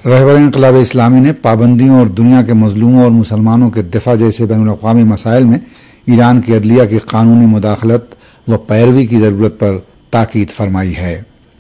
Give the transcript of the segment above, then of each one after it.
रहबर इनकलाब इस्लामी ने पाबंदियों और दुनिया के मजलूमों और मुसलमानों के दिफा जैसे बैनुल-अक़वामी मसाइल में ईरान की अदलिया की कानूनी मुदाखलत व पैरवी की ज़रूरत पर ताकीद फरमाई है।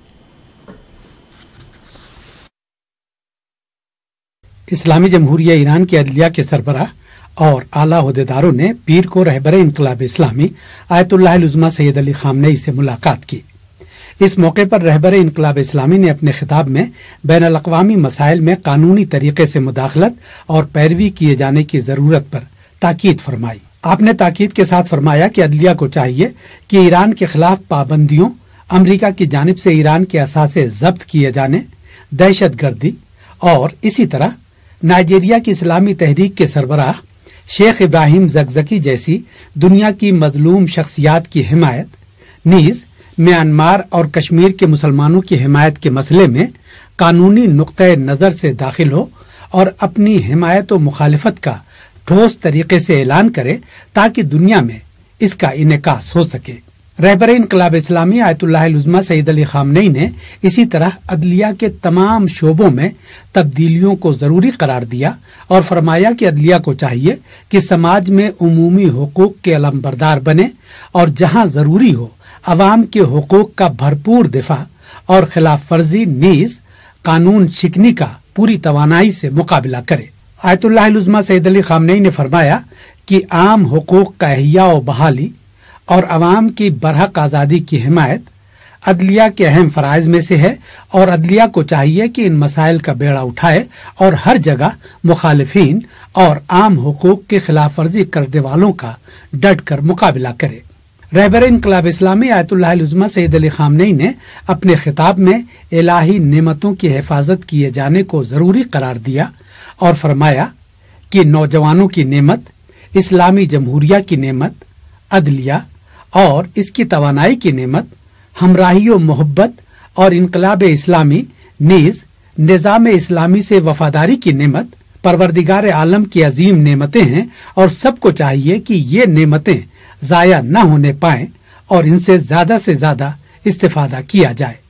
इस्लामी जमहूरिया ईरान के अदलिया के सरबराह और आला ओहदेदारों ने पीर को रहबर इनकलाब इस्लामी आयतुल्लाह उज़्मा सैयद अली ख़ामनेई से मुलाकात की। इस मौके पर रहबर इनकलाब इस्लामी ने अपने खिताब में बैनुल अक़वामी मसाइल में कानूनी तरीके से मुदाखलत और पैरवी किए जाने की ज़रूरत पर ताकीद फरमाई। आपने ताकीद के साथ फरमाया कि अदलिया को चाहिए कि ईरान के खिलाफ पाबंदियों, अमरीका की जानिब से ईरान के असासे जब्त किए जाने, दहशत गर्दी और इसी तरह नाइजीरिया की इस्लामी तहरीक के सरबराह शेख इब्राहिम ज़कज़की जैसी दुनिया की मजलूम शख्सियात की हिमायत, नीज़ म्यांमार और कश्मीर के मुसलमानों की हिमायत के मसले में कानूनी नुक्ते नज़र से दाखिल हो और अपनी हिमायत व मुखालिफत का ठोस तरीके से ऐलान करे ताकि दुनिया में इसका इनेकास हो सके। रहबर इनकलाब इस्लामी आयतुल्लाह उज़्मा सैयद अली ख़ामनेई ने इसी तरह अदलिया के तमाम शोबों में तब्दीलियों को ज़रूरी करार दिया और फरमाया कि अदलिया को चाहिए कि समाज में उमूमी हुकूक के अलमबरदार बने और जहाँ ज़रूरी हो अवाम के हुकूक का भरपूर दिफा और खिलाफ वर्जी नीज कानून शिकनी का पूरी तवानाई से मुकाबला करे। आयतुल्लाह उज़्मा सैयद अली ख़ामनेई ने फरमाया कि आम हुकूक का इह्या व बहाली और अवाम की बरहक आज़ादी की हिमायत अदलिया के अहम फ़राइज़ में से है और अदलिया को चाहिए कि इन मसाइल का बेड़ा उठाए और हर जगह मुखालिफिन और आम हुकूक की खिलाफ वर्जी करने वालों का डट कर मुकाबला करे। रहबर इनकलाब इस्लामी आयतुल्लाह उज़्मा सैयद अली ख़ामनेई ने अपने खिताब में इलाही नेमतों की हिफाजत किए जाने को ज़रूरी करार दिया और फरमाया कि नौजवानों की नेमत, इस्लामी जमहूरिया की नेमत, अदलिया और इसकी तवानाई की नेमत, हमराही व मोहब्बत और इनकलाब इस्लामी नीज निज़ाम इस्लामी से वफादारी की नेमत परवरदिगार आलम की अजीम नेमतें हैं और सबको चाहिए कि ये नेमतें ज़ाया न होने पाएं और इनसे ज्यादा से ज्यादा इस्तिफादा किया जाए।